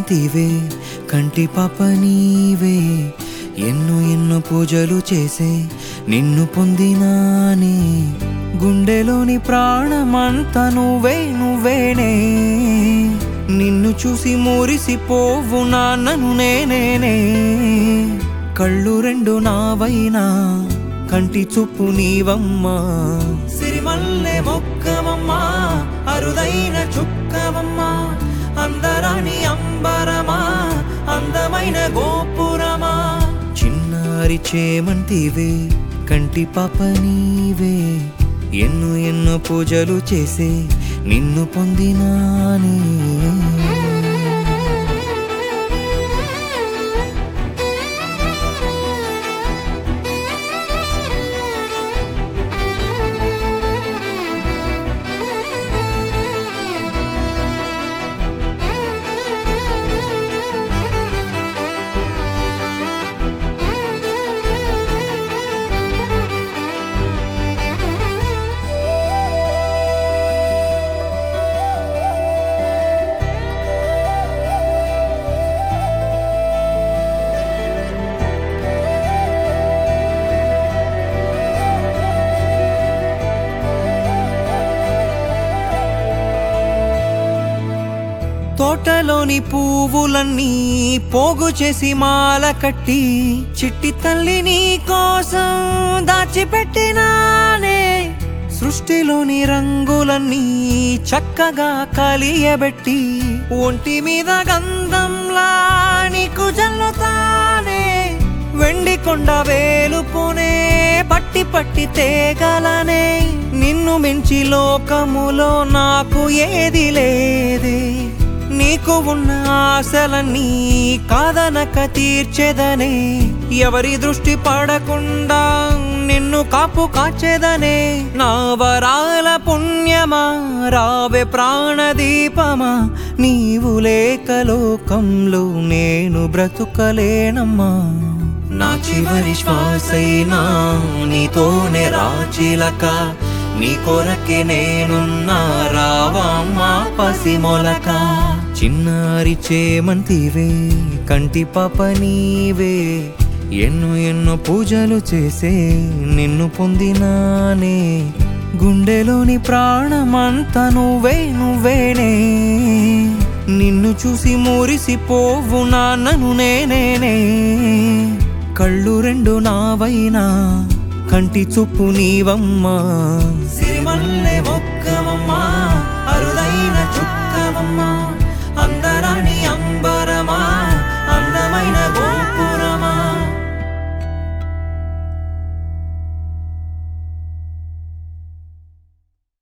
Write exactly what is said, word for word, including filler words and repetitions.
చేమంతివే కంటి పాప నీవే ఎన్నో ఎన్నో పూజలు చేసే నిన్ను పొందినానే గుండెలోని ప్రాణమంతా నువ్వే నువ్వేనే నిన్ను చూసి మురిసిపోవు నాన్నను నేనేనే కళ్ళు రెండు నావైనా కంటి చూపు నీవమ్మా సిరిమల్లె మొక్కవమ్మా అరుదైన చుక్కవమ్మా అందరాని అంబరమా అందమైన గోపురమా చిన్నారి చేమంతివే కంటి పాప నీవే ఎన్నో ఎన్నో పూజలు చేసే నిన్ను పొందినానే తోటలోని పువ్వులన్నీ పోగు చేసి మాల కట్టి చిట్టి తల్లి నీ కోసం దాచిపెట్టినానే సృష్టిలోని రంగులన్నీ చక్కగా కలియబెట్టి ఒంటి మీద గంధంలా నీకు జల్లుతానే వెండి కొండ వేలుపునే పట్టి పట్టి తేగలనే నిన్ను మించి లోకములో నాకు ఏది లేదే నీకు ఉన్న ఆశలన్నీ కాదనక తీర్చేదనే ఎవరి దృష్టి పడకుండా నిన్ను కాపు కాచేదనే నా వరాల పుణ్యమా రావే ప్రాణదీపమా నీవు లేక లోకంలో నేను బ్రతుకలేనమ్మా నా చివరి శ్వాసైనా నీతోనే రాచిలక నీ కొరకే నేనున్నా రావమ్మా పసిమొలక చిన్నారి చేమంతివే కంటి పాప నీవే ఎన్నో ఎన్నో పూజలు చేసే నిన్ను పొందినానే గుండెలోని ప్రాణమంతా నువ్వే నువ్వేనే నిన్ను చూసి మురిసిపోవు నాన్నను నేనేనే కళ్ళు రెండు నావైనా కంటి చూపు నీవమ్మా సిరిమల్లె మొక్కవమ్మా అరుదైన చుక్కవమ్మా అందరాని